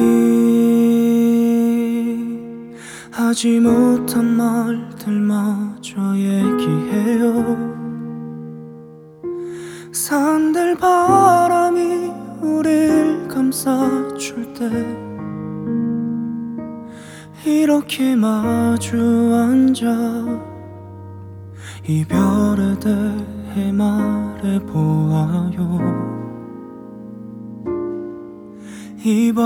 하지 못한 말들마저 얘기해요. 산들 바람이 우릴 감싸줄 때 이렇게 마주 앉아 이별에 대해 말해보아요. 이번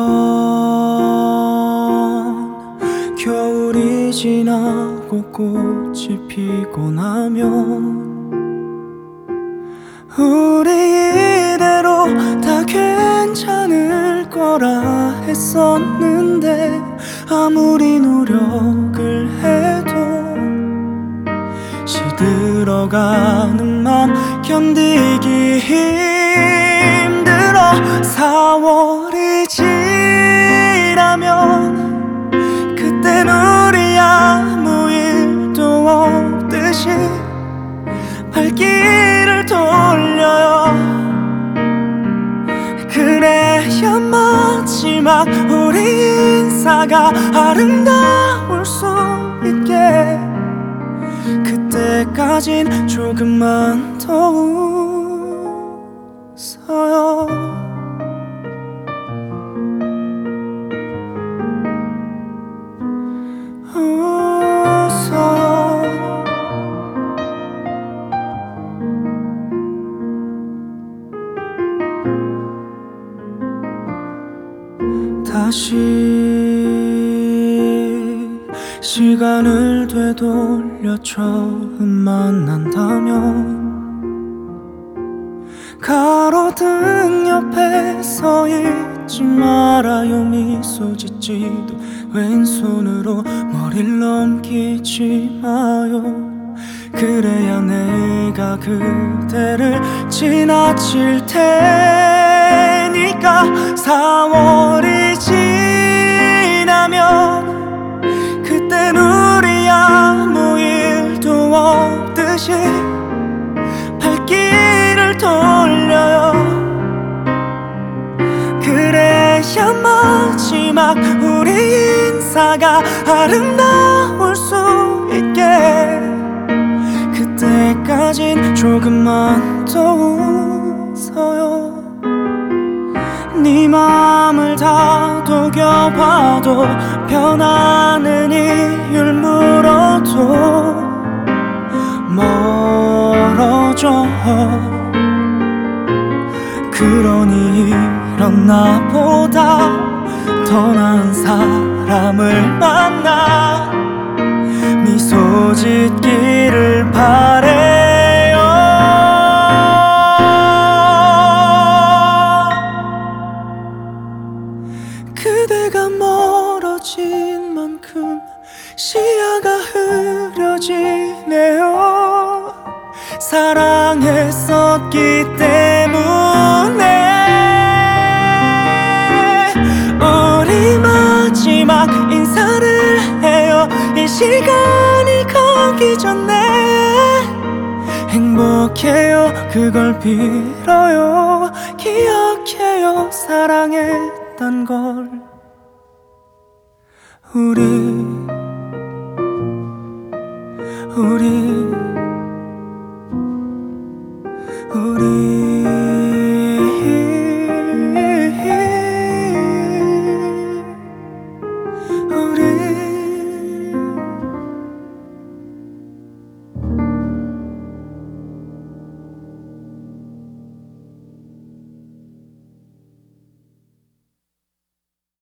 겨울이 지나고 꽃이 피고 나면 우리 이대로 다 괜찮을 거라 했었는데 아무리 노력을 해도 시들어가는 맘 견디기 힘들어. 4월이 지나면 그땐 우리 아무 일도 없듯이 발길을 돌려요. 그래야 마지막 우리 인사가 아름다울 수 있게 그때까진 조금만 더 웃어요. 다시 시간을 되돌려 처음 만난다면 가로등 옆에 서 있지 말아요. 미소 짓지도 왼손으로 머리를 넘기지 마요. 그래야 내가 그대를 지나칠 테니까. 4월이 지나면 그땐 우리 아무 일도 없듯이 발길을 돌려요. 그래야 마지막 우리 인사가 아름다울 수 있게 그때까진 조금만 더 웃어요. 네 맘을 다독여봐도 변하는 이유를 물어도 멀어져. 그러니 이런 나보다 더 나은 사람을 만나 미소 짓기를 바래요. 그대가 멀어진 만큼 시야가 흐려지네요. 사랑했었기 때문에 우리 마지막 인사를 해요. 이 시간이 가기 전에 행복해요. 그걸 빌어요. 기억해요. 사랑했던 걸. 우리